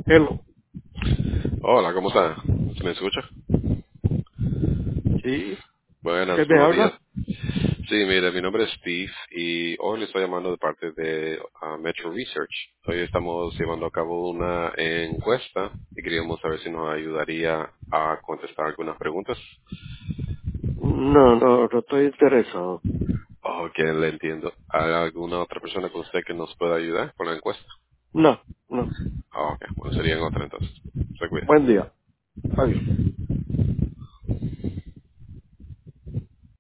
Hello. Hola, ¿cómo está? ¿Me escucha? Sí. ¿Qué Buenas, me buenos días. habla? Sí, mire, mi nombre es Steve y hoy le estoy llamando de parte de Metro Research. Hoy estamos llevando a cabo una encuesta y queríamos saber si nos ayudaría a contestar algunas preguntas. No estoy interesado. Ok, le entiendo. ¿Hay alguna otra persona con usted que nos pueda ayudar con la encuesta? No. Ok, bueno, serían otra entonces. Se cuida. Buen día. Adiós.